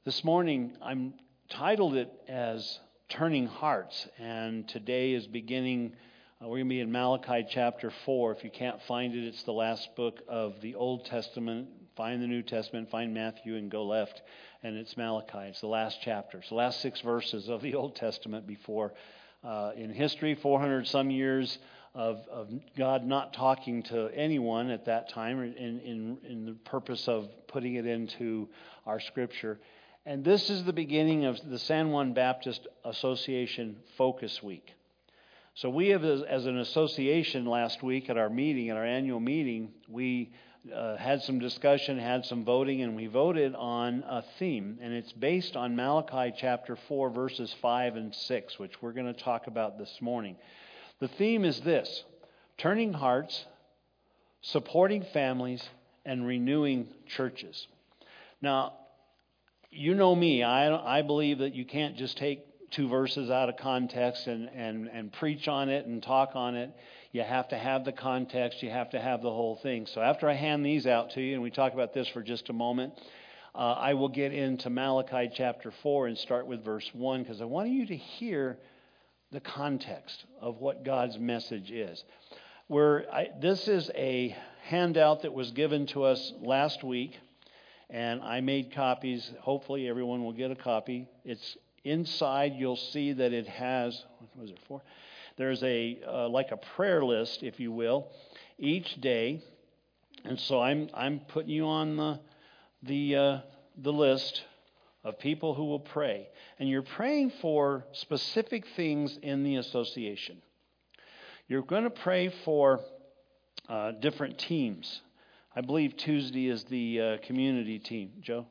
This morning, I'm titled it as Turning Hearts, and today is beginning, we're going to be in Malachi chapter 4. If you can't find it, it's the last book of the Old Testament. Find the New Testament, find Matthew, and go left, and it's Malachi. It's the last chapter. It's the last 6 verses of the Old Testament before, in history, 400 some years of God not talking to anyone at that time in the purpose of putting it into our Scripture. And this is the beginning of the San Juan Baptist Association Focus Week. So we have, as an association last week at our meeting, at our annual meeting, we had some discussion, had some voting, and we voted on a theme. And it's based on Malachi chapter 4, verses 5 and 6, which we're going to talk about this morning. The theme is this: turning hearts, supporting families, and renewing churches. Now, you know me. I believe that you can't just take 2 verses out of context and preach on it and talk on it. You have to have the context. You have to have the whole thing. So after I hand these out to you, and we talk about this for just a moment, I will get into Malachi chapter 4 and start with verse 1, because I want you to hear the context of what God's message is. This is a handout that was given to us last week, and I made copies. Hopefully everyone will get a copy. It's inside. You'll see that it has, what was it for? There's like a prayer list, if you will, each day. And so I'm putting you on the list of people who will pray. And you're praying for specific things in the association. You're going to pray for different teams. I believe Tuesday is the community team. Joe?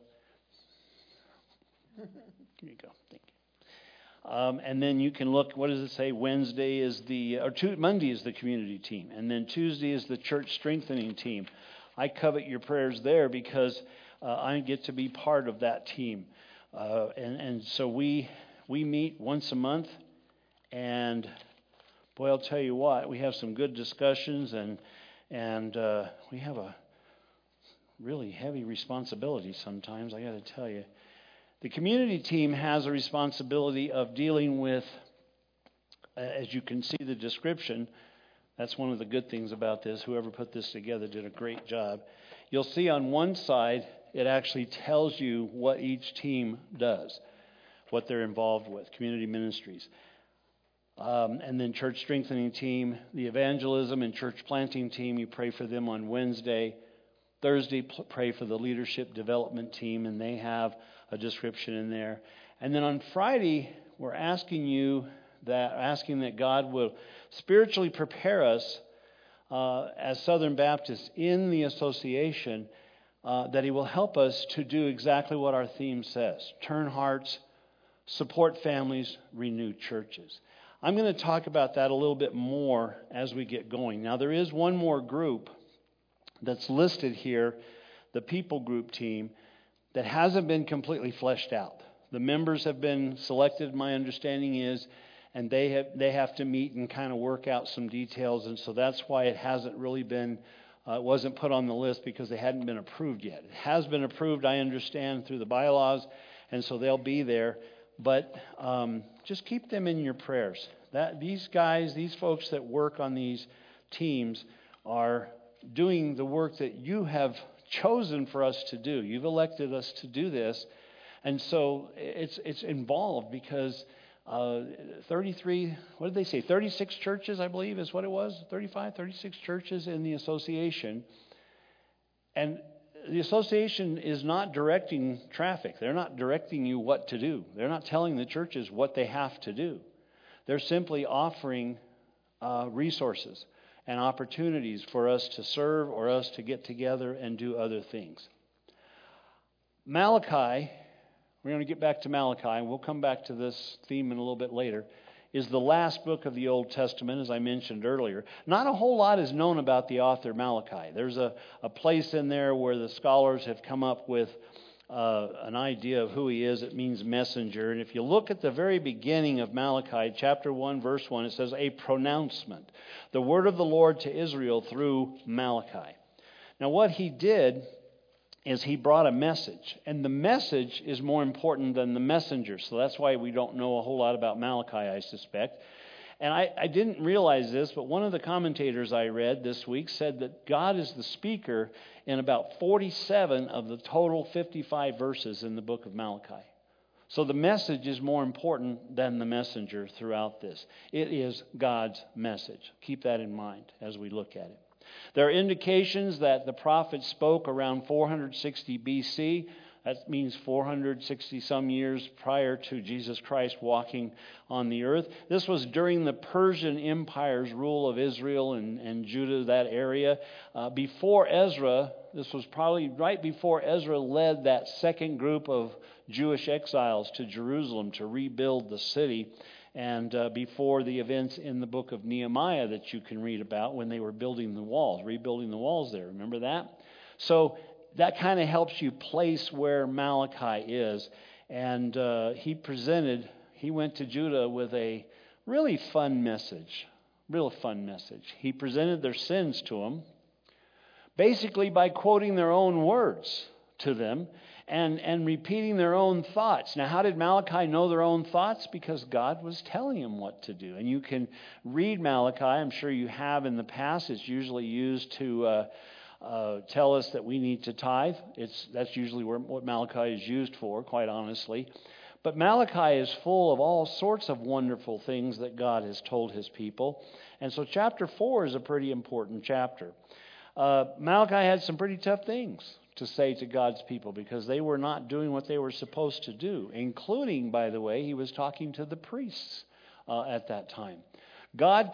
Here you go. Thank you. And then you can look, what does it say? Monday is the community team. And then Tuesday is the church strengthening team. I covet your prayers there because I get to be part of that team. And so we meet once a month. And boy, I'll tell you what, we have some good discussions, and we have a really heavy responsibility sometimes, I got to tell you. The community team has a responsibility of dealing with, as you can see the description, that's one of the good things about this. Whoever put this together did a great job. You'll see on one side, it actually tells you what each team does, what they're involved with, community ministries. And then church strengthening team, the evangelism and church planting team, you pray for them on Wednesday. Thursday, pray for the leadership development team, and they have a description in there. And then on Friday, we're asking that God will spiritually prepare us as Southern Baptists in the association, that He will help us to do exactly what our theme says: turn hearts, support families, renew churches. I'm going to talk about that a little bit more as we get going. Now, there is one more group that's listed here, the people group team, that hasn't been completely fleshed out. The members have been selected, my understanding is, and they have to meet and kind of work out some details, and so that's why it hasn't really been, it wasn't put on the list, because they hadn't been approved yet. It has been approved, I understand, through the bylaws, and so they'll be there. But just keep them in your prayers. These folks that work on these teams are doing the work that you have chosen for us to do. You've elected us to do this. And so it's involved because 36 churches, I believe is what it was, 36 churches in the association. And the association is not directing traffic. They're not directing you what to do. They're not telling the churches what they have to do. They're simply offering resources and opportunities for us to serve or us to get together and do other things. Malachi, we're going to get back to Malachi, and we'll come back to this theme in a little bit later, is the last book of the Old Testament, as I mentioned earlier. Not a whole lot is known about the author Malachi. There's a place in there where the scholars have come up with an idea of who he is. It means messenger. And if you look at the very beginning of Malachi, chapter 1, verse 1, it says, a pronouncement. The word of the Lord to Israel through Malachi. Now what he did is he brought a message. And the message is more important than the messenger. So that's why we don't know a whole lot about Malachi, I suspect. And I didn't realize this, but one of the commentators I read this week said that God is the speaker in about 47 of the total 55 verses in the book of Malachi. So the message is more important than the messenger throughout this. It is God's message. Keep that in mind as we look at it. There are indications that the prophet spoke around 460 BC. That means 460 some years prior to Jesus Christ walking on the earth. This was during the Persian Empire's rule of Israel and Judah, that area. Before Ezra, this was probably right before Ezra led that second group of Jewish exiles to Jerusalem to rebuild the city. And before the events in the book of Nehemiah that you can read about when they were building the walls, rebuilding the walls there. Remember that? So that kind of helps you place where Malachi is. And he went to Judah with a really fun message. Real fun message. He presented their sins to them, basically by quoting their own words to them and repeating their own thoughts. Now, how did Malachi know their own thoughts? Because God was telling him what to do. And you can read Malachi. I'm sure you have in the past. It's usually used to tell us that we need to tithe. That's usually what Malachi is used for, quite honestly. But Malachi is full of all sorts of wonderful things that God has told his people. And so chapter 4 is a pretty important chapter. Malachi had some pretty tough things to say to God's people because they were not doing what they were supposed to do, including, by the way, he was talking to the priests at that time. God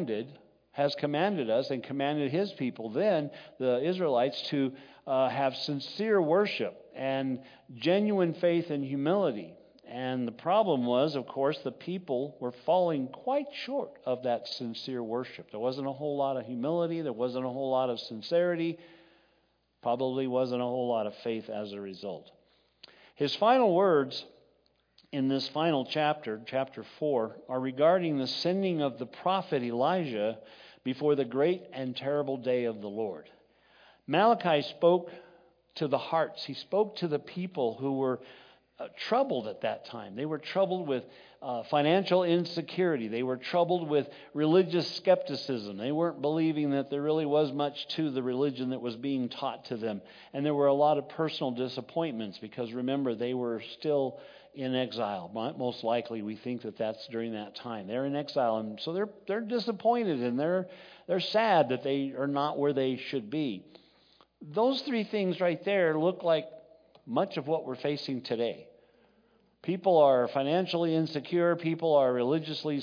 has commanded us and commanded his people then, the Israelites, to have sincere worship and genuine faith and humility. And the problem was, of course, the people were falling quite short of that sincere worship. There wasn't a whole lot of humility. There wasn't a whole lot of sincerity. Probably wasn't a whole lot of faith as a result. His final words in this final chapter, chapter 4, are regarding the sending of the prophet Elijah before the great and terrible day of the Lord. Malachi spoke to the hearts. He spoke to the people who were troubled at that time. They were troubled with financial insecurity. They were troubled with religious skepticism. They weren't believing that there really was much to the religion that was being taught to them. And there were a lot of personal disappointments because, remember, they were still in exile. Most likely we think that that's during that time. They're in exile, and so they're disappointed and they're sad that they are not where they should be. Those three things right there look like much of what we're facing today. People are financially insecure. People are religiously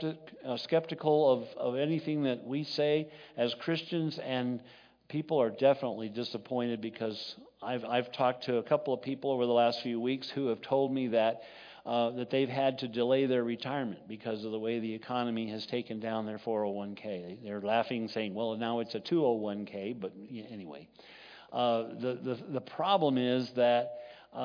skeptical of anything that we say as Christians, and people are definitely disappointed because I've talked to a couple of people over the last few weeks who have told me that they've had to delay their retirement because of the way the economy has taken down their 401k. They're laughing, saying, "Well, now it's a 201k," but anyway. The problem is that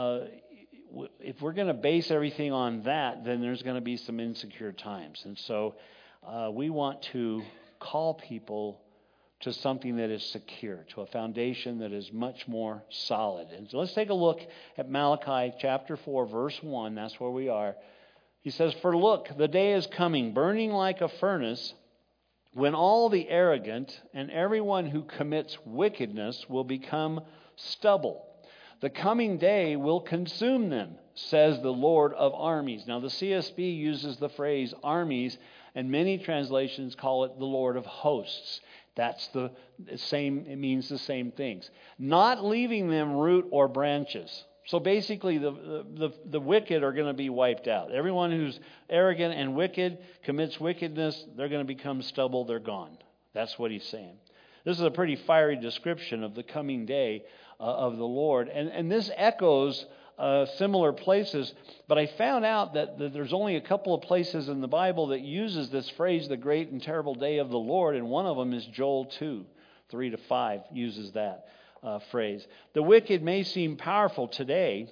if we're going to base everything on that, then there's going to be some insecure times. And so we want to call people to something that is secure, to a foundation that is much more solid. And so let's take a look at Malachi chapter 4, verse 1. That's where we are. He says, "For look, the day is coming, burning like a furnace, when all the arrogant and everyone who commits wickedness will become stubble. The coming day will consume them, says the Lord of armies." Now, the CSB uses the phrase armies, and many translations call it the Lord of hosts. That's the same, it means the same things. "Not leaving them root or branches." So basically, the wicked are going to be wiped out. Everyone who's arrogant and wicked, commits wickedness, they're going to become stubble, they're gone. That's what he's saying. This is a pretty fiery description of the coming day of the Lord. And this echoes similar places, but I found out that there's only a couple of places in the Bible that uses this phrase, the great and terrible day of the Lord, and one of them is Joel 2, 3-5 uses that phrase. The wicked may seem powerful today.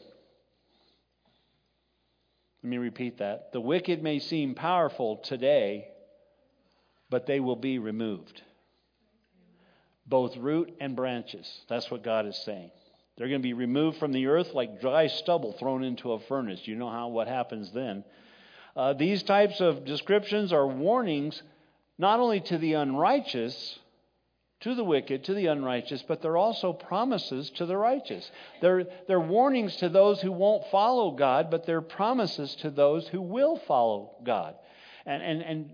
Let me repeat that. The wicked may seem powerful today, but they will be removed. Both root and branches. That's what God is saying. They're going to be removed from the earth like dry stubble thrown into a furnace. You know what happens then. These types of descriptions are warnings not only to the unrighteous, to the wicked, to the unrighteous, but they're also promises to the righteous. They're warnings to those who won't follow God, but they're promises to those who will follow God. And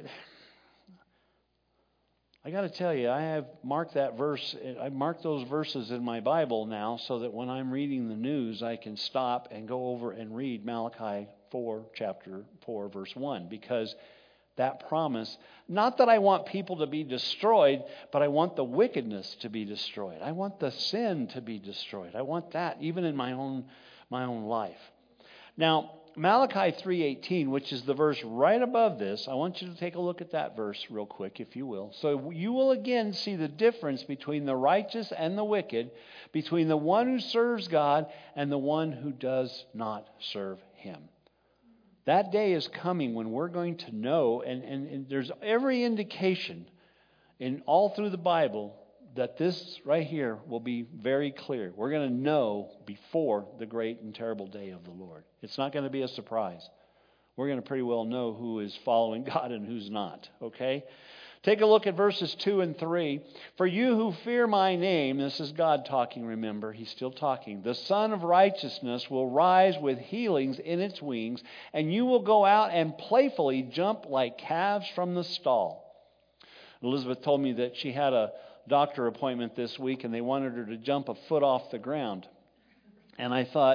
I got to tell you, I have marked that verse. I've marked those verses in my Bible now so that when I'm reading the news, I can stop and go over and read Malachi 4, chapter 4, verse 1, because that promise, not that I want people to be destroyed, but I want the wickedness to be destroyed. I want the sin to be destroyed. I want that even in my own life. Now, Malachi 3:18, which is the verse right above this, I want you to take a look at that verse real quick, if you will. So you will again see the difference between the righteous and the wicked, between the one who serves God and the one who does not serve Him. That day is coming when we're going to know, and there's every indication in all through the Bible that this right here will be very clear. We're going to know before the great and terrible day of the Lord. It's not going to be a surprise. We're going to pretty well know who is following God and who's not. Okay? Take a look at verses 2 and 3. For you who fear my name, this is God talking, remember, He's still talking. The Son of Righteousness will rise with healings in its wings, and you will go out and playfully jump like calves from the stall. Elizabeth told me that she had a doctor appointment this week, and they wanted her to jump a foot off the ground. And I thought,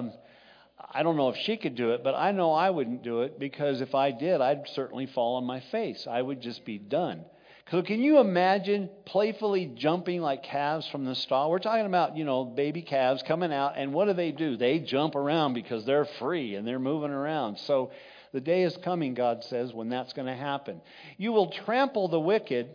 I don't know if she could do it, but I know I wouldn't do it, because if I did, I'd certainly fall on my face. I would just be done. So can you imagine playfully jumping like calves from the stall? We're talking about, baby calves coming out, and what do? They jump around because they're free and they're moving around. So the day is coming, God says, when that's going to happen. You will trample the wicked,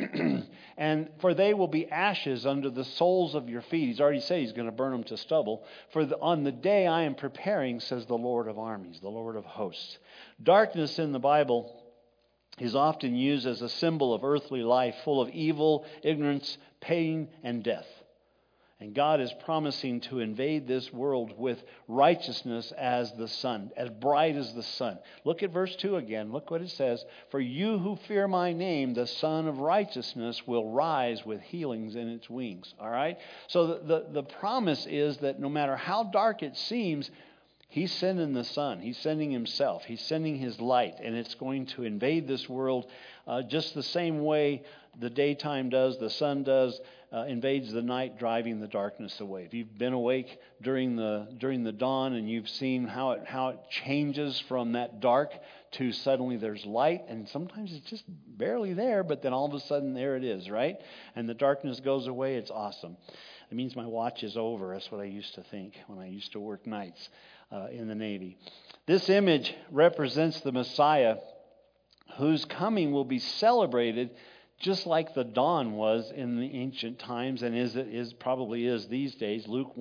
and for they will be ashes under the soles of your feet. He's already said He's going to burn them to stubble. On the day I am preparing, says the Lord of armies, the Lord of hosts. Darkness in the Bible is often used as a symbol of earthly life, full of evil, ignorance, pain, and death. And God is promising to invade this world with righteousness as the sun, as bright as the sun. Look at verse 2 again. Look what it says. For you who fear my name, the Son of Righteousness will rise with healings in its wings. All right? So the promise is that no matter how dark it seems, He's sending the sun. He's sending Himself. He's sending His light. And it's going to invade this world just the same way the daytime does, the sun does, invades the night, driving the darkness away. If you've been awake during the dawn and you've seen how it changes from that dark to suddenly there's light, and sometimes it's just barely there, but then all of a sudden there it is, right? And the darkness goes away. It's awesome. It means my watch is over. That's what I used to think when I used to work nights in the Navy. This image represents the Messiah, whose coming will be celebrated just like the dawn was in the ancient times, and probably is these days. Luke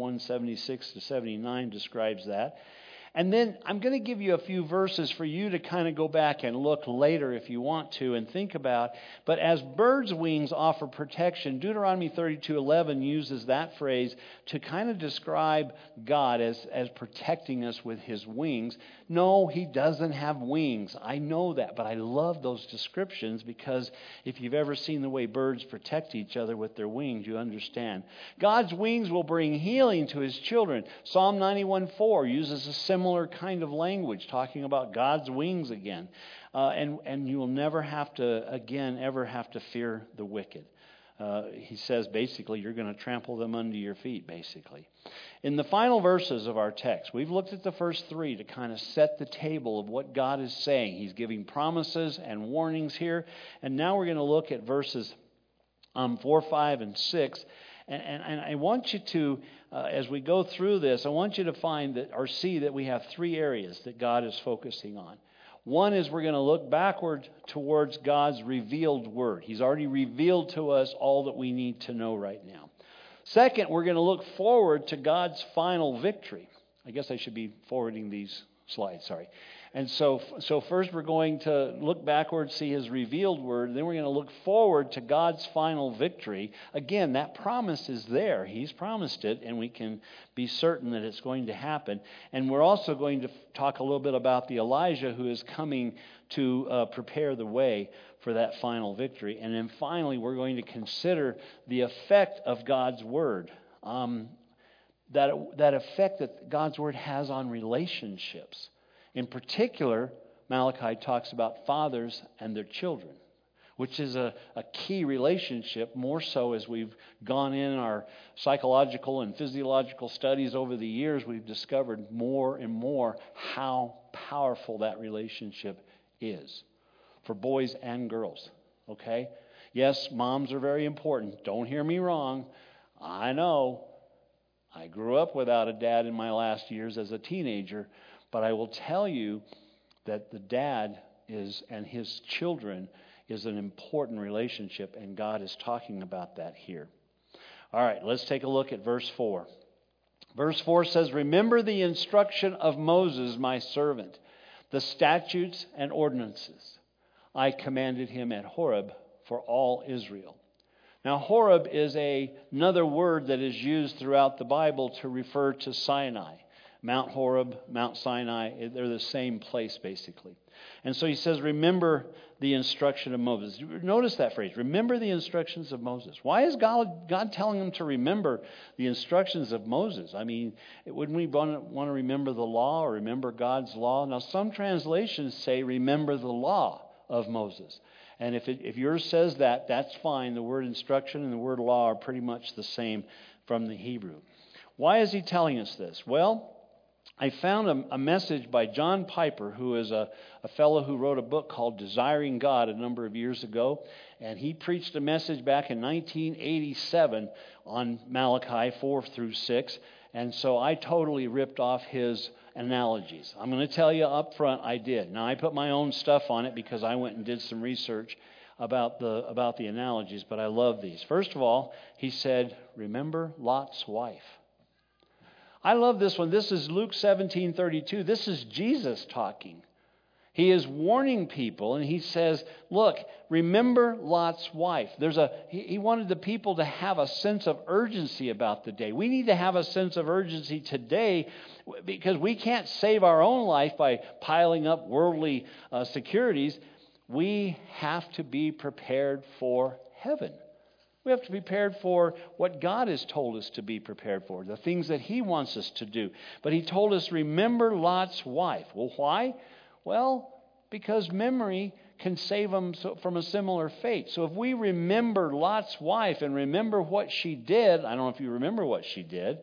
1:76-79 describes that. And then I'm going to give you a few verses for you to kind of go back and look later if you want to and think about. But as birds' wings offer protection, Deuteronomy 32:11 uses that phrase to kind of describe God as protecting us with His wings. No, He doesn't have wings. I know that, but I love those descriptions, because if you've ever seen the way birds protect each other with their wings, you understand. God's wings will bring healing to His children. Psalm 91:4 uses a similar kind of language, talking about God's wings again. And you will never have to fear the wicked. He says basically you're going to trample them under your feet, basically. In the final verses of our text, we've looked at the first three to kind of set the table of what God is saying. He's giving promises and warnings here. And now we're going to look at verses 4, 5, and 6. And I want you to, as we go through this, I want you to find that, or see that we have three areas that God is focusing on. One is we're going to look backward towards God's revealed word. He's already revealed to us all that we need to know right now. Second, we're going to look forward to God's final victory. I guess I should be forwarding these slide, sorry. And so first we're going to look backwards, see his revealed word, then we're going to look forward to God's final victory. Again, that promise is there. He's promised it, and we can be certain that it's going to happen. And we're also going to talk a little bit about the Elijah who is coming to prepare the way for that final victory. And then finally, we're going to consider the effect of God's word. That effect that God's word has on relationships. In particular, Malachi talks about fathers and their children, which is a key relationship, more so as we've gone in our psychological and physiological studies over the years. We've discovered more and more how powerful that relationship is for boys and girls. Okay? Yes, moms are very important. Don't hear me wrong. I know. I grew up without a dad in my last years as a teenager. But I will tell you that the dad and his children is an important relationship, and God is talking about that here. All right, let's take a look at verse 4. Verse 4 says, "Remember the instruction of Moses, my servant, the statutes and ordinances I commanded him at Horeb for all Israel." Now, Horeb is another word that is used throughout the Bible to refer to Sinai. Mount Horeb, Mount Sinai, they're the same place basically. And so he says, remember the instruction of Moses. Notice that phrase, remember the instructions of Moses. Why is God telling them to remember the instructions of Moses? I mean, wouldn't we want to remember the law or remember God's law? Now, some translations say remember the law of Moses. And if yours says that, that's fine. The word instruction and the word law are pretty much the same from the Hebrew. Why is he telling us this? Well, I found a message by John Piper, who is a fellow who wrote a book called Desiring God a number of years ago. And he preached a message back in 1987 on Malachi 4 through 6. And so I totally ripped off his analogies. I'm going to tell you up front, I did. Now, I put my own stuff on it because I went and did some research about the analogies, but I love these. First of all, he said, remember Lot's wife. I love this one. This is Luke 17:32. This is Jesus talking. He is warning people, and he says, look, remember Lot's wife. He wanted the people to have a sense of urgency about the day. We need to have a sense of urgency today because we can't save our own life by piling up worldly securities. We have to be prepared for heaven. We have to be prepared for what God has told us to be prepared for, the things that He wants us to do. But He told us, remember Lot's wife. Well, why? Well, because memory can save them from a similar fate. So if we remember Lot's wife and remember what she did, I don't know if you remember what she did.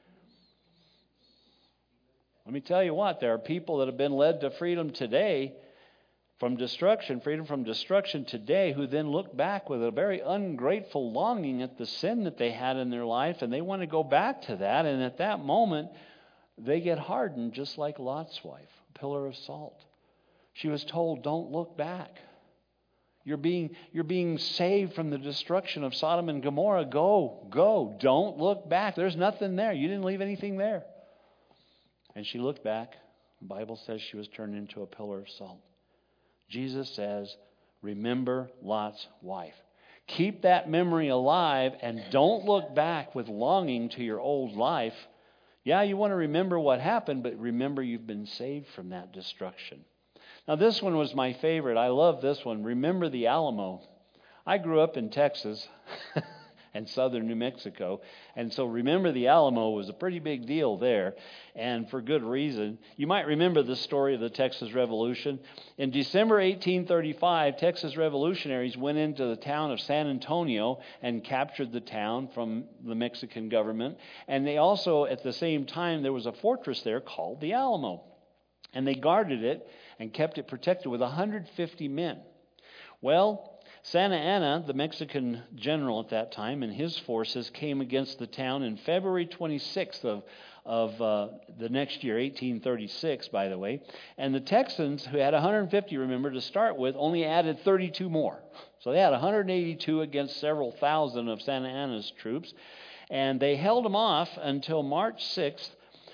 Let me tell you what, there are people that have been led to freedom today freedom from destruction today, who then look back with a very ungrateful longing at the sin that they had in their life, and they want to go back to that, and at that moment, they get hardened just like Lot's wife, a pillar of salt. She was told, don't look back. You're being saved from the destruction of Sodom and Gomorrah. Go. Don't look back. There's nothing there. You didn't leave anything there. And she looked back. The Bible says she was turned into a pillar of salt. Jesus says, remember Lot's wife. Keep that memory alive and don't look back with longing to your old life. Yeah, you want to remember what happened, but remember you've been saved from that destruction. Now, this one was my favorite. I love this one. Remember the Alamo. I grew up in Texas and southern New Mexico, and so remember the Alamo was a pretty big deal there, and for good reason. You might remember the story of the Texas Revolution. In December 1835, Texas revolutionaries went into the town of San Antonio and captured the town from the Mexican government, and they also, at the same time, there was a fortress there called the Alamo, and they guarded it and kept it protected with 150 men. Well, Santa Anna, the Mexican general at that time, and his forces came against the town in February 26th of the next year, 1836, by the way. And the Texans, who had 150, remember, to start with, only added 32 more. So they had 182 against several thousand of Santa Anna's troops. And they held them off until March 6th,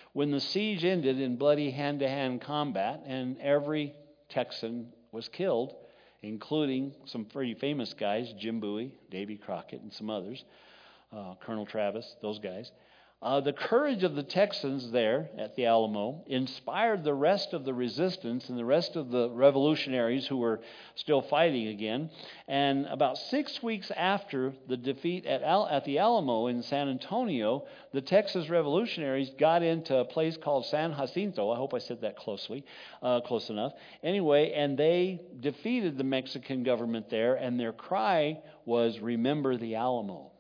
when the siege ended in bloody hand-to-hand combat and every Texan was killed, including some pretty famous guys, Jim Bowie, Davy Crockett, and some others, Colonel Travis, those guys. The courage of the Texans there at the Alamo inspired the rest of the resistance and the rest of the revolutionaries who were still fighting again. And about 6 weeks after the defeat at the Alamo in San Antonio, the Texas revolutionaries got into a place called San Jacinto. I hope I said that close enough. Anyway, and they defeated the Mexican government there, and their cry was, "Remember the Alamo."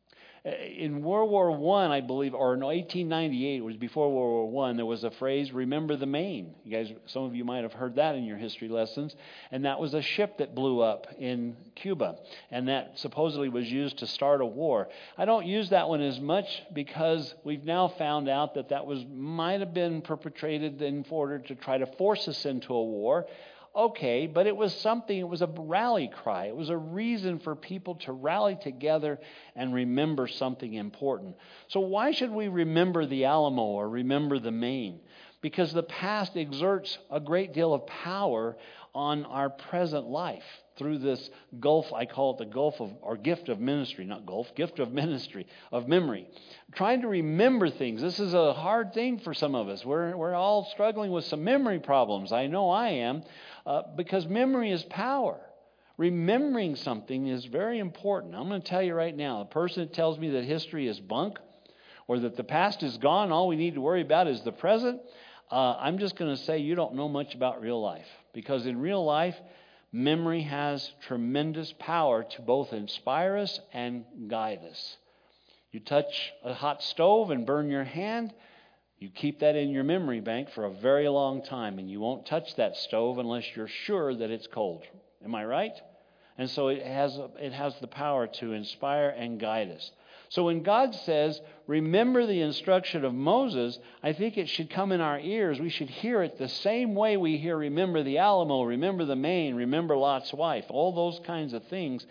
In World War I, I believe, or in 1898, it was before World War I, there was a phrase, "Remember the Maine." You guys, some of you might have heard that in your history lessons. And that was a ship that blew up in Cuba. And that supposedly was used to start a war. I don't use that one as much because we've now found out that might have been perpetrated in order to try to force us into a war. Okay, but it was a rally cry. It was a reason for people to rally together and remember something important. So why should we remember the Alamo or remember the Maine? Because the past exerts a great deal of power on our present life through this gulf. I call it the gulf of, or gift of ministry, not gulf, gift of ministry, of memory. Trying to remember things. This is a hard thing for some of us. We're all struggling with some memory problems. I know I am, because memory is power. Remembering something is very important. I'm going to tell you right now, a person that tells me that history is bunk or that the past is gone, all we need to worry about is the present, I'm just going to say you don't know much about real life. Because in real life, memory has tremendous power to both inspire us and guide us. You touch a hot stove and burn your hand, you keep that in your memory bank for a very long time, and you won't touch that stove unless you're sure that it's cold. Am I right? And so it has the power to inspire and guide us. So when God says, "Remember the instruction of Moses," I think it should come in our ears. We should hear it the same way we hear, "Remember the Alamo," "Remember the Maine," "Remember Lot's wife," all those kinds of things.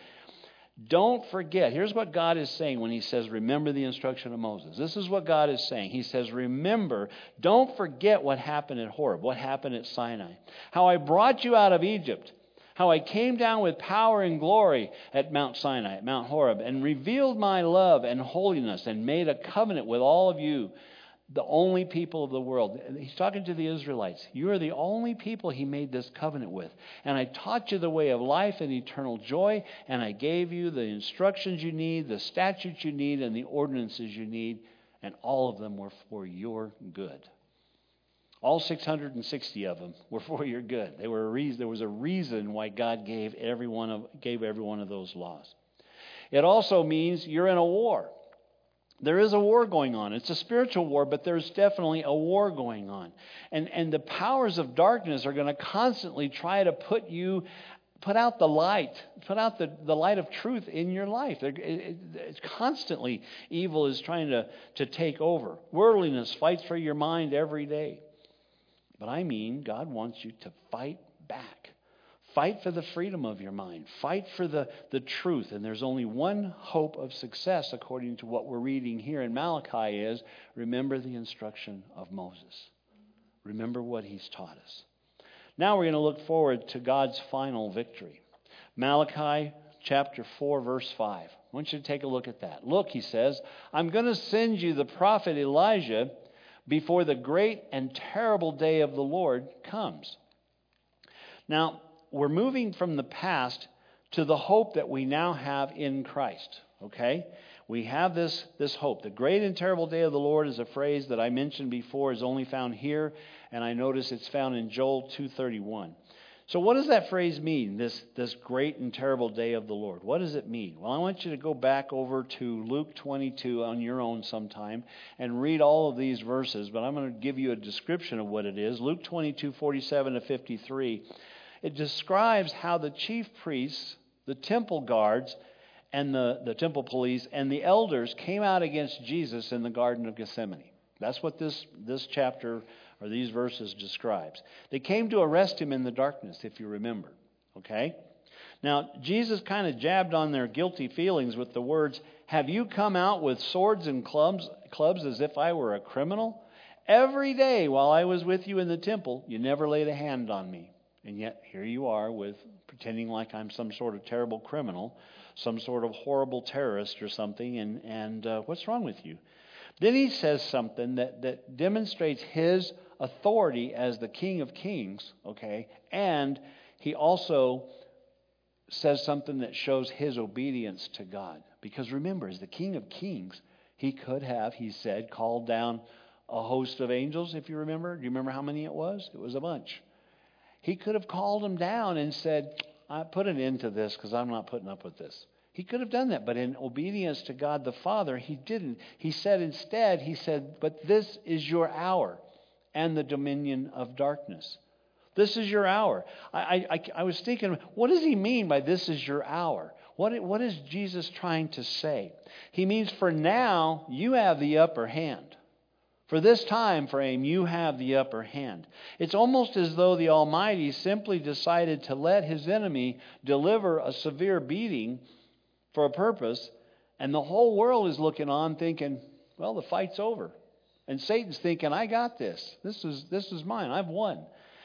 Don't forget. Here's what God is saying when he says, "Remember the instruction of Moses." This is what God is saying. He says, remember, don't forget what happened at Horeb, what happened at Sinai, how I brought you out of Egypt, how I came down with power and glory at Mount Sinai, at Mount Horeb, and revealed my love and holiness and made a covenant with all of you, the only people of the world. He's talking to the Israelites. You are the only people he made this covenant with. And I taught you the way of life and eternal joy, and I gave you the instructions you need, the statutes you need, and the ordinances you need, and all of them were for your good. All 660 of them were for your good. There was a reason why God gave every one of those laws. It also means you're in a war. There is a war going on. It's a spiritual war, but there's definitely a war going on. And the powers of darkness are going to constantly try to put out the light of truth in your life. It's constantly evil is trying to take over. Worldliness fights for your mind every day. But I mean, God wants you to fight back. Fight for the freedom of your mind. Fight for the truth. And there's only one hope of success, according to what we're reading here in Malachi, is remember the instruction of Moses. Remember what he's taught us. Now we're going to look forward to God's final victory. Malachi chapter 4, verse 5. I want you to take a look at that. Look, he says, I'm going to send you the prophet Elijah before the great and terrible day of the Lord comes. Now, we're moving from the past to the hope that we now have in Christ. Okay? We have this hope. The great and terrible day of the Lord is a phrase that I mentioned before, is only found here, and I notice it's found in Joel 2:31. So what does that phrase mean, this great and terrible day of the Lord? What does it mean? Well, I want you to go back over to Luke 22 on your own sometime and read all of these verses, but I'm going to give you a description of what it is. Luke 22:47 to 53. It describes how the chief priests, the temple guards, and the temple police, and the elders came out against Jesus in the Garden of Gethsemane. That's what this chapter or these verses describes. They came to arrest him in the darkness, if you remember. Okay? Now, Jesus kind of jabbed on their guilty feelings with the words, have you come out with swords and clubs as if I were a criminal? Every day while I was with you in the temple, you never laid a hand on me. And yet here you are with pretending like I'm some sort of terrible criminal, some sort of horrible terrorist or something. And what's wrong with you? Then he says something that demonstrates his authority as the King of Kings, okay? And he also says something that shows his obedience to God. Because remember, as the King of Kings, he could have, he said, called down a host of angels, if you remember. Do you remember how many it was? It was a bunch. He could have called them down and said, I put an end to this because I'm not putting up with this. He could have done that, but in obedience to God the Father, he didn't. He said instead, he said, but this is your hour and the dominion of darkness. This is your hour. I was thinking, what does he mean by this is your hour? What is Jesus trying to say? He means for now, you have the upper hand. For this time frame, you have the upper hand. It's almost as though the Almighty simply decided to let his enemy deliver a severe beating for a purpose, and the whole world is looking on thinking, well, the fight's over. And Satan's thinking, I got this. This is mine. I've won.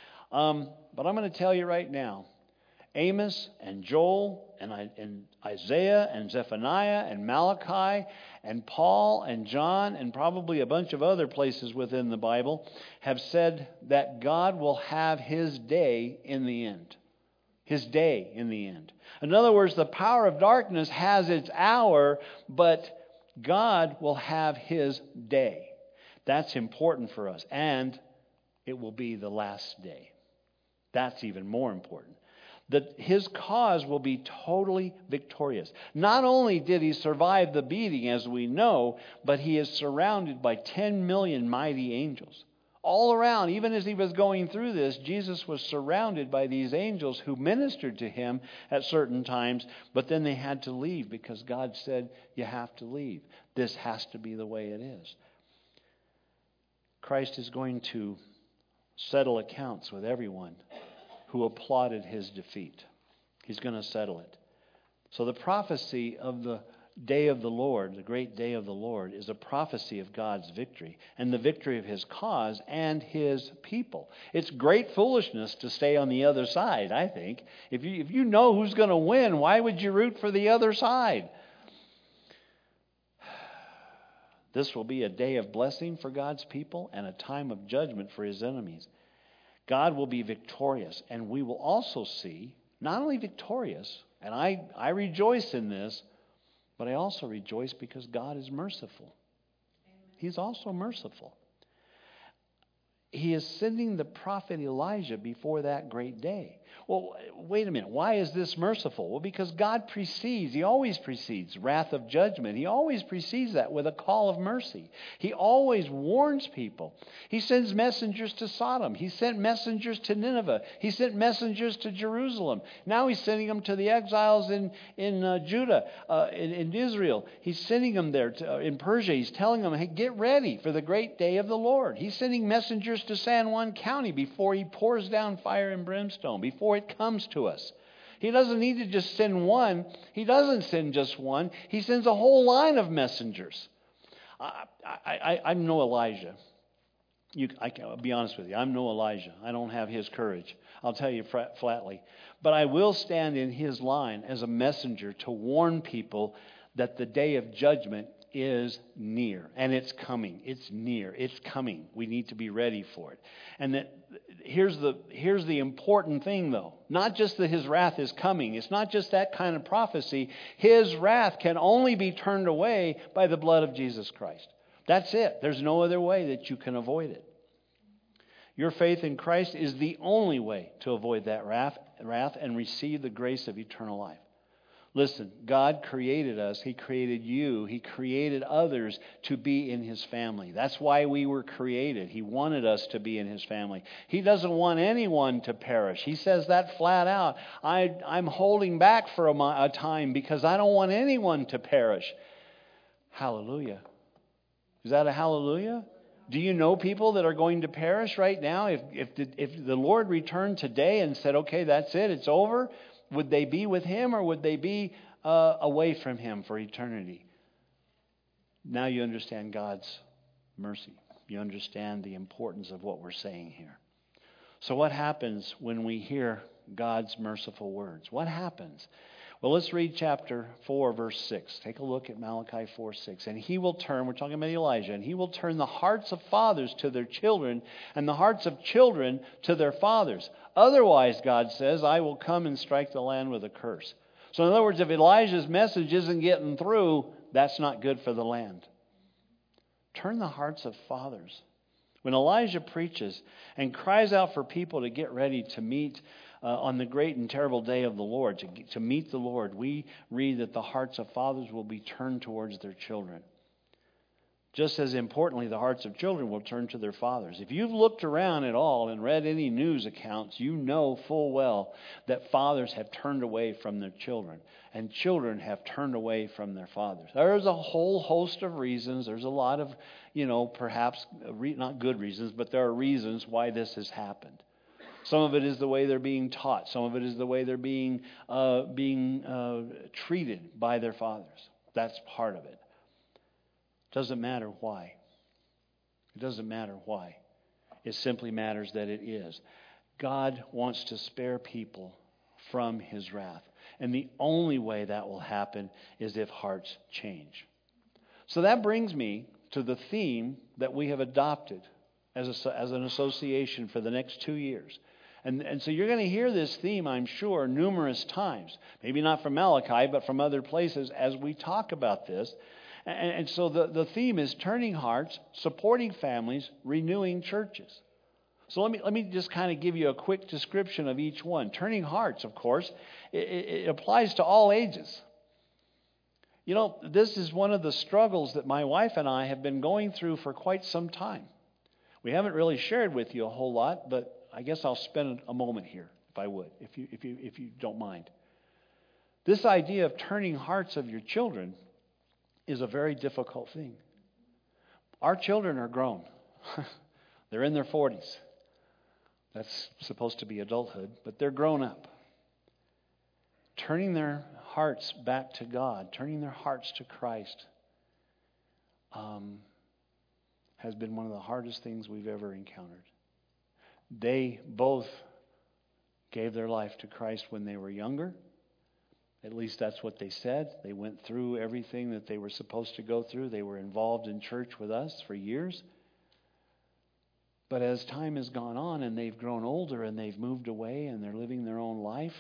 But I'm going to tell you right now, Amos and Joel and Isaiah and Zephaniah and Malachi and Paul and John and probably a bunch of other places within the Bible have said that God will have his day in the end. His day in the end. In other words, the power of darkness has its hour, but God will have his day. That's important for us. And it will be the last day. That's even more important. That his cause will be totally victorious. Not only did he survive the beating, as we know, but he is surrounded by 10 million mighty angels. All around, even as he was going through this, Jesus was surrounded by these angels who ministered to him at certain times, but then they had to leave because God said, you have to leave. This has to be the way it is. Christ is going to settle accounts with everyone who applauded his defeat. He's going to settle it. So the prophecy of the day of the Lord, the great day of the Lord, is a prophecy of God's victory and the victory of his cause and his people. It's great foolishness to stay on the other side, I think. If you know who's going to win, why would you root for the other side? This will be a day of blessing for God's people and a time of judgment for his enemies. God will be victorious, and we will also see, not only victorious, and I rejoice in this, but I also rejoice because God is merciful. He's also merciful. He is sending the prophet Elijah before that great day. Well, wait a minute. Why is this merciful? Well, because God precedes. He always precedes wrath of judgment. He always precedes that with a call of mercy. He always warns people. He sends messengers to Sodom. He sent messengers to Nineveh. He sent messengers to Jerusalem. Now he's sending them to the exiles in Judah, in Israel. He's sending them there in Persia. He's telling them, hey, get ready for the great day of the Lord. He's sending messengers to San Juan County before he pours down fire and brimstone, before it comes to us. He doesn't need to just send one. He doesn't send just one. He sends a whole line of messengers. I'm no Elijah. I'll be honest with you. I'm no Elijah. I don't have his courage. I'll tell you flatly. But I will stand in his line as a messenger to warn people that the day of judgment is near, and it's coming. It's near. It's coming. We need to be ready for it. And that here's the important thing, though. Not just that his wrath is coming. It's not just that kind of prophecy. His wrath can only be turned away by the blood of Jesus Christ. That's it. There's no other way that you can avoid it. Your faith in Christ is the only way to avoid that wrath and receive the grace of eternal life. Listen, God created us. He created you. He created others to be in his family. That's why we were created. He wanted us to be in his family. He doesn't want anyone to perish. He says that flat out. I'm holding back for a time because I don't want anyone to perish. Hallelujah. Is that a hallelujah? Do you know people that are going to perish right now? If the Lord returned today and said, okay, that's it, it's over, would they be with him or would they be away from him for eternity? Now you understand God's mercy. you understand the importance of what we're saying here. So what happens when we hear God's merciful words? What happens? Well, let's read chapter 4, verse 6. Take a look at Malachi 4:6. And he will turn, we're talking about Elijah, and he will turn the hearts of fathers to their children and the hearts of children to their fathers. Otherwise, God says, I will come and strike the land with a curse. So in other words, if Elijah's message isn't getting through, that's not good for the land. Turn the hearts of fathers. When Elijah preaches and cries out for people to get ready to meet on the great and terrible day of the Lord, to meet the Lord, we read that the hearts of fathers will be turned towards their children. Just as importantly, the hearts of children will turn to their fathers. If you've looked around at all and read any news accounts, you know full well that fathers have turned away from their children and children have turned away from their fathers. There's a whole host of reasons. There's a lot of, perhaps not good reasons, but there are reasons why this has happened. Some of it is the way they're being taught. Some of it is the way they're being treated by their fathers. That's part of it. Doesn't matter why. It doesn't matter why. It simply matters that it is. God wants to spare people from His wrath. And the only way that will happen is if hearts change. So that brings me to the theme that we have adopted as an association for the next 2 years. And so you're going to hear this theme, I'm sure, numerous times. Maybe not from Malachi, but from other places as we talk about this. And so the theme is turning hearts, supporting families, renewing churches. So let me just kind of give you a quick description of each one. Turning hearts, of course, it applies to all ages. This is one of the struggles that my wife and I have been going through for quite some time. We haven't really shared with you a whole lot, but I guess I'll spend a moment here, if I would, if you don't mind. This idea of turning hearts of your children is a very difficult thing. Our children are grown. They're in their 40s. That's supposed to be adulthood, but they're grown up. Turning their hearts back to God, turning their hearts to Christ, has been one of the hardest things we've ever encountered. They both gave their life to Christ when they were younger. At least that's what they said. They went through everything that they were supposed to go through. They were involved in church with us for years. But as time has gone on and they've grown older and they've moved away and they're living their own life,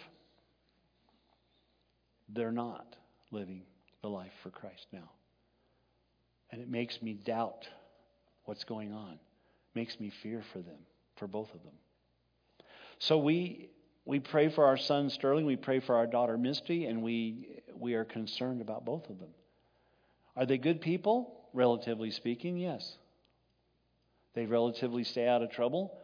they're not living the life for Christ now. And it makes me doubt what's going on. It makes me fear for them, for both of them. So we pray for our son Sterling, we pray for our daughter Misty, and we are concerned about both of them. Are they good people? Relatively speaking, yes. They relatively stay out of trouble.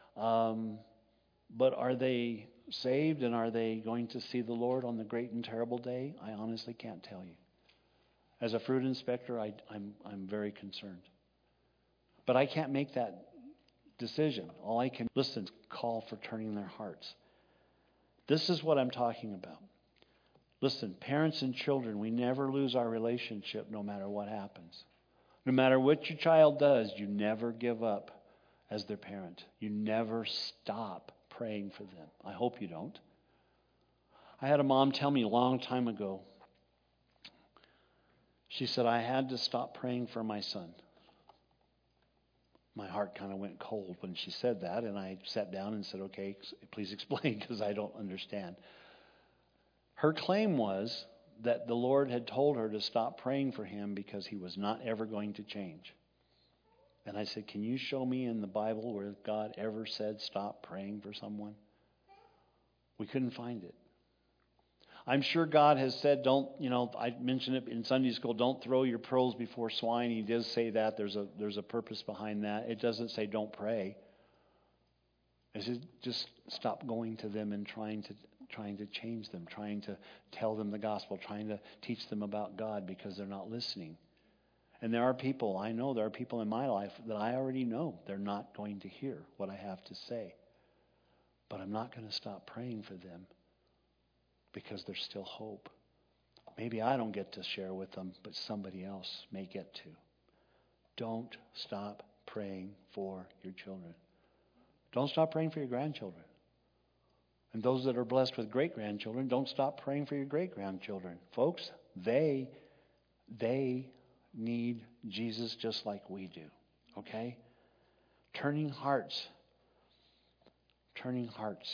But are they saved and are they going to see the Lord on the great and terrible day? I honestly can't tell you. As a fruit inspector, I'm very concerned. But I can't make that decision. All I can call for turning their hearts. This is what I'm talking about. Listen, parents and children, we never lose our relationship no matter what happens. No matter what your child does, you never give up as their parent. You never stop praying for them. I hope you don't. I had a mom tell me a long time ago, she said, I had to stop praying for my son. My heart kind of went cold when she said that, and I sat down and said, okay, please explain, because I don't understand. Her claim was that the Lord had told her to stop praying for him because he was not ever going to change. And I said, can you show me in the Bible where God ever said stop praying for someone? We couldn't find it. I'm sure God has said, I mentioned it in Sunday school, don't throw your pearls before swine. He does say that. There's a purpose behind that. It doesn't say don't pray. It says just stop going to them and trying to change them, trying to tell them the gospel, trying to teach them about God because they're not listening. And there are people in my life that I already know they're not going to hear what I have to say. But I'm not going to stop praying for them because there's still hope. Maybe I don't get to share with them, but somebody else may get to. Don't stop praying for your children. Don't stop praying for your grandchildren. And those that are blessed with great-grandchildren, don't stop praying for your great-grandchildren. Folks, they need Jesus just like we do. Okay? Turning hearts. Turning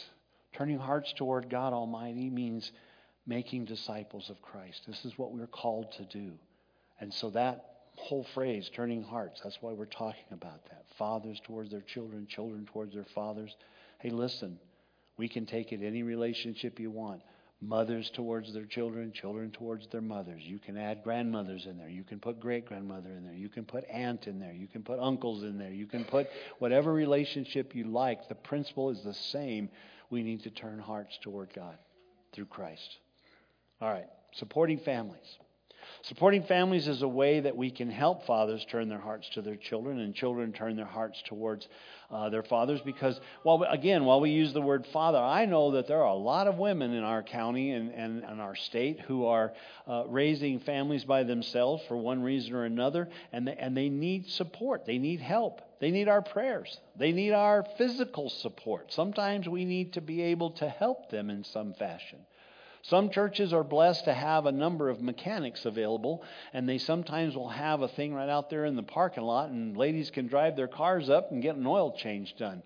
hearts toward God Almighty means making disciples of Christ. This is what we're called to do. And so that whole phrase, turning hearts, that's why we're talking about that. Fathers towards their children, children towards their fathers. Hey, listen, we can take it any relationship you want. Mothers towards their children, children towards their mothers. You can add grandmothers in there. You can put great-grandmother in there. You can put aunt in there. You can put uncles in there. You can put whatever relationship you like. The principle is the same. We need to turn hearts toward God through Christ. All right, supporting families. Supporting families is a way that we can help fathers turn their hearts to their children and children turn their hearts towards their fathers. Because, while we use the word father, I know that there are a lot of women in our county and our state who are raising families by themselves for one reason or another, and they need support. They need help. They need our prayers. They need our physical support. Sometimes we need to be able to help them in some fashion. Some churches are blessed to have a number of mechanics available, and they sometimes will have a thing right out there in the parking lot, and ladies can drive their cars up and get an oil change done.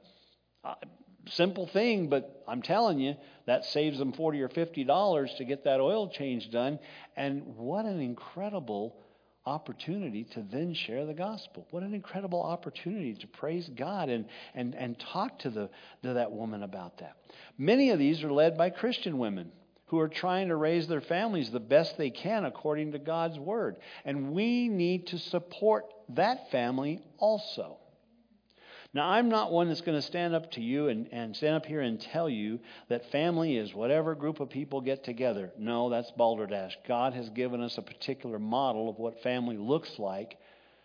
Simple thing, but I'm telling you, that saves them $40 or $50 to get that oil change done. And what an incredible opportunity to then share the gospel. What an incredible opportunity to praise God and talk to that woman about that. Many of these are led by Christian women who are trying to raise their families the best they can according to God's Word. And we need to support that family also. Now, I'm not one that's going to stand up to you and stand up here and tell you that family is whatever group of people get together. No, that's balderdash. God has given us a particular model of what family looks like.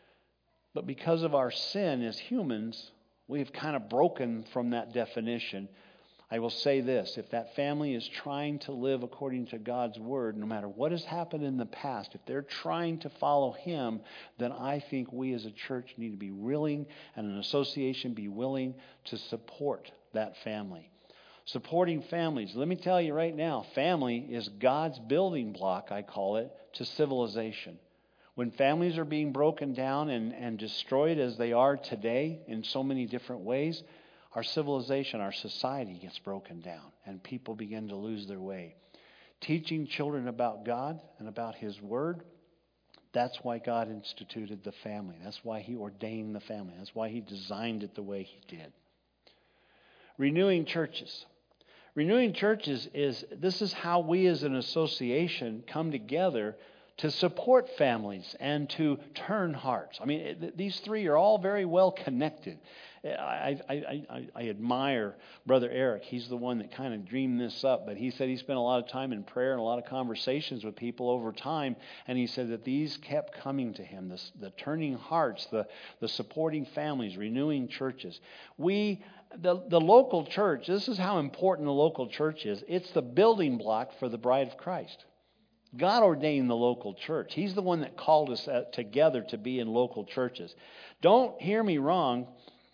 But because of our sin as humans, we've kind of broken from that definition. I will say this, if that family is trying to live according to God's Word, no matter what has happened in the past, if they're trying to follow Him, then I think we as a church need to be willing, and an association be willing to support that family. Supporting families. Let me tell you right now, family is God's building block, I call it, to civilization. When families are being broken down and destroyed as they are today in so many different ways, our civilization, our society gets broken down and people begin to lose their way. Teaching children about God and about His Word, that's why God instituted the family. That's why He ordained the family. That's why He designed it the way He did. Renewing churches. Renewing churches this is how we as an association come together to support families and to turn hearts. I mean, these three are all very well connected. I admire Brother Eric. He's the one that kind of dreamed this up. But he said he spent a lot of time in prayer and a lot of conversations with people over time. And he said that these kept coming to him. The turning hearts, the supporting families, renewing churches. The local church, this is how important the local church is. It's the building block for the bride of Christ. God ordained the local church. He's the one that called us together to be in local churches. Don't hear me wrong.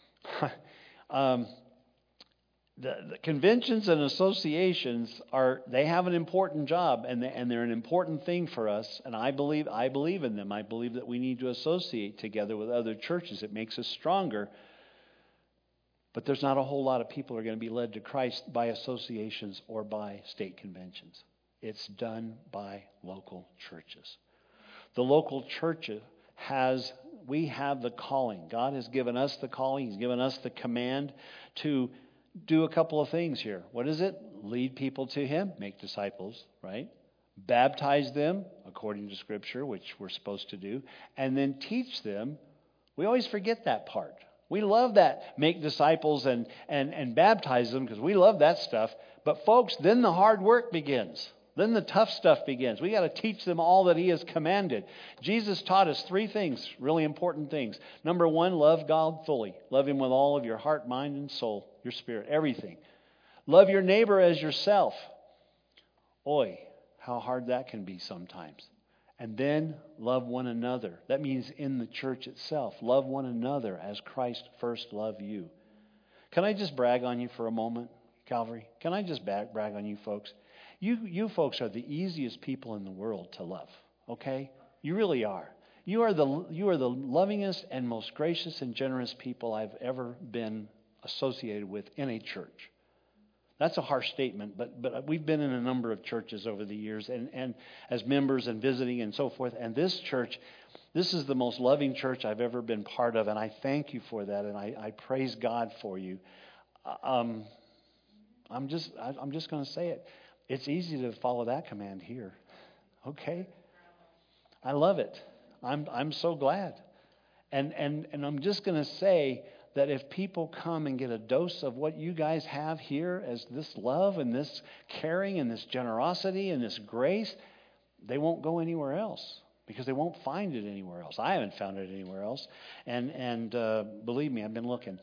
The conventions and associations they have an important job and they're an important thing for us, and I believe in them. I believe that we need to associate together with other churches. It makes us stronger. But there's not a whole lot of people who are going to be led to Christ by associations or by state conventions. It's done by local churches. The local church we have the calling. God has given us the calling. He's given us the command to do a couple of things here. What is it? Lead people to Him, make disciples, right? Baptize them according to Scripture, which we're supposed to do, and then teach them. We always forget that part. We love that, make disciples and baptize them, because we love that stuff. But folks, then the hard work begins. Then the tough stuff begins. We got to teach them all that He has commanded. Jesus taught us three things, really important things. Number one, love God fully. Love Him with all of your heart, mind, and soul, your spirit, everything. Love your neighbor as yourself. Oy, how hard that can be sometimes. And then love one another. That means in the church itself. Love one another as Christ first loved you. Can I just brag on you for a moment, Calvary? Can I just brag on you folks? You folks are the easiest people in the world to love. Okay? You really are. You are the lovingest and most gracious and generous people I've ever been associated with in a church. That's a harsh statement, but we've been in a number of churches over the years and as members and visiting and so forth. And this church, this is the most loving church I've ever been part of, and I thank you for that, and I praise God for you. I'm just going to say it. It's easy to follow that command here. Okay? I love it. I'm so glad. And I'm just going to say that if people come and get a dose of what you guys have here as this love and this caring and this generosity and this grace, they won't go anywhere else because they won't find it anywhere else. I haven't found it anywhere else. And believe me, I've been looking.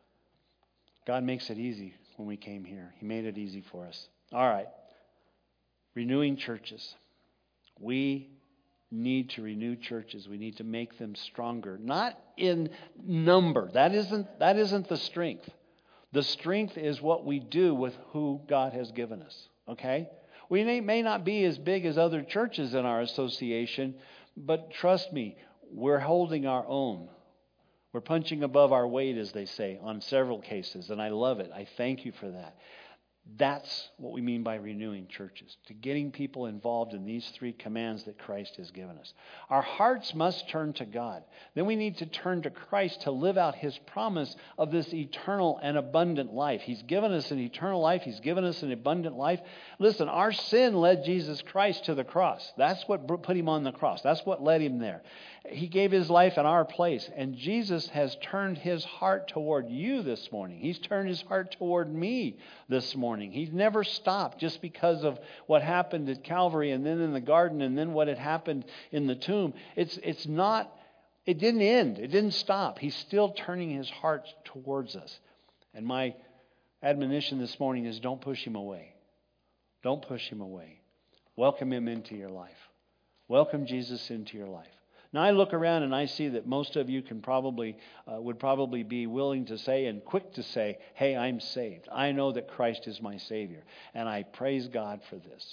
God makes it easy when we came here. He made it easy for us. All right. Renewing churches. We need to renew churches. We need to make them stronger. Not in number. That isn't the strength. The strength is what we do with who God has given us. Okay? We may not be as big as other churches in our association, but trust me, we're holding our own. We're punching above our weight, as they say, on several cases, and I love it. I thank you for that. That's what we mean by renewing churches, to getting people involved in these three commands that Christ has given us. Our hearts must turn to God. Then we need to turn to Christ to live out His promise of this eternal and abundant life. He's given us an eternal life. He's given us an abundant life. Listen, our sin led Jesus Christ to the cross. That's what put Him on the cross. That's what led Him there. He gave His life in our place. And Jesus has turned His heart toward you this morning. He's turned His heart toward me this morning. He's never stopped just because of what happened at Calvary and then in the garden and then what had happened in the tomb. It didn't end. It didn't stop. He's still turning His heart towards us. And my admonition this morning is don't push Him away. Don't push Him away. Welcome Him into your life. Welcome Jesus into your life. Now I look around and I see that most of you would probably be willing to say and quick to say, hey, I'm saved. I know that Christ is my Savior. And I praise God for this.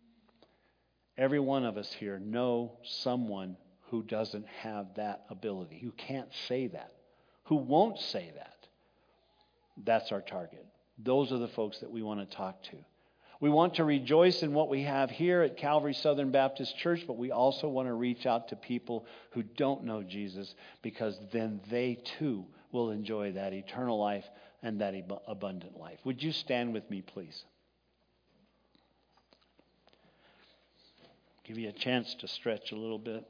Every one of us here know someone who doesn't have that ability, who can't say that, who won't say that. That's our target. Those are the folks that we want to talk to. We want to rejoice in what we have here at Calvary Southern Baptist Church, but we also want to reach out to people who don't know Jesus, because then they too will enjoy that eternal life and that abundant life. Would you stand with me, please? Give you a chance to stretch a little bit.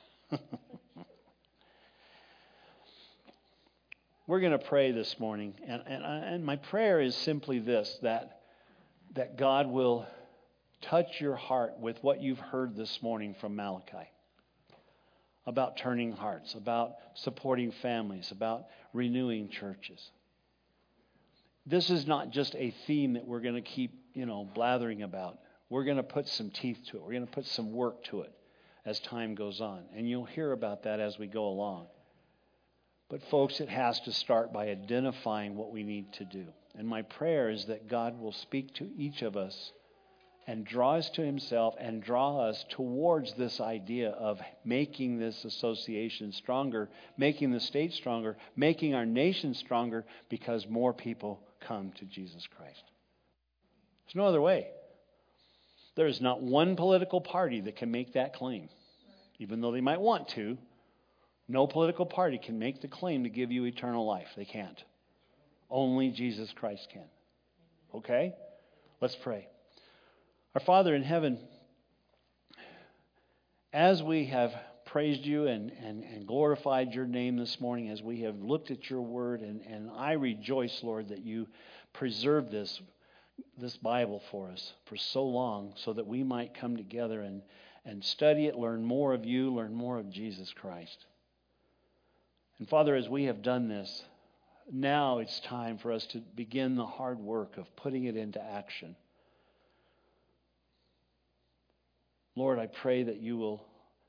We're going to pray this morning, and my prayer is simply this, that God will touch your heart with what you've heard this morning from Malachi about turning hearts, about supporting families, about renewing churches. This is not just a theme that we're going to keep, blathering about. We're going to put some teeth to it. We're going to put some work to it as time goes on. And you'll hear about that as we go along. But folks, it has to start by identifying what we need to do. And my prayer is that God will speak to each of us and draw us to Himself and draw us towards this idea of making this association stronger, making the state stronger, making our nation stronger, because more people come to Jesus Christ. There's no other way. There is not one political party that can make that claim, even though they might want to. No political party can make the claim to give you eternal life. They can't. Only Jesus Christ can. Okay? Let's pray. Our Father in heaven, as we have praised you and glorified your name this morning, as we have looked at your word, and I rejoice, Lord, that you preserved this Bible for us for so long so that we might come together and study it, learn more of you, learn more of Jesus Christ. And Father, as we have done this, now it's time for us to begin the hard work of putting it into action. Lord, I pray that you will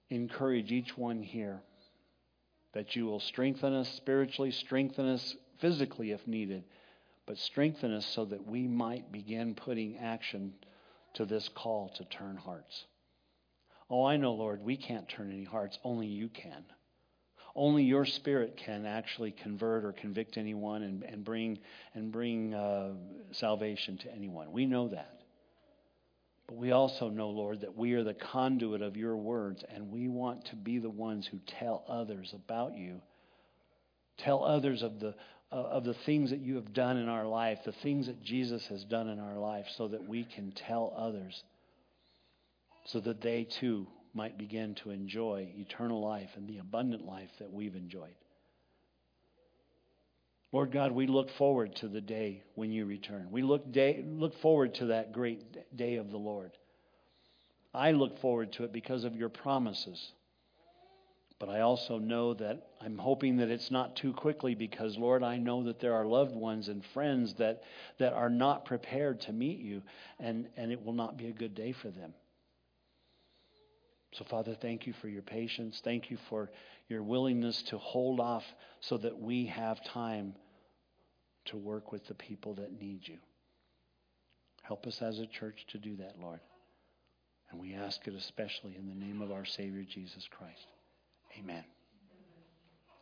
encourage each one here that you will strengthen us spiritually, strengthen us physically if needed, but strengthen us so that we might begin putting action to this call to turn hearts. Oh, I know, Lord, we can't turn any hearts. Only you can. Only your Spirit can actually convert or convict anyone and bring salvation to anyone. We know that. But we also know, Lord, that we are the conduit of your words, and we want to be the ones who tell others about you. Tell others of the things that you have done in our life, the things that Jesus has done in our life, so that we can tell others, so that they too might begin to enjoy eternal life and the abundant life that we've enjoyed. Lord God, we look forward to the day when you return. We look forward to that great day of the Lord. I look forward to it because of your promises. But I also know that I'm hoping that it's not too quickly because, Lord, I know that there are loved ones and friends that are not prepared to meet you, and it will not be a good day for them. So, Father, thank you for your patience. Thank you for your willingness to hold off so that we have time to work with the people that need you. Help us as a church to do that, Lord. And we ask it especially in the name of our Savior, Jesus Christ. Amen.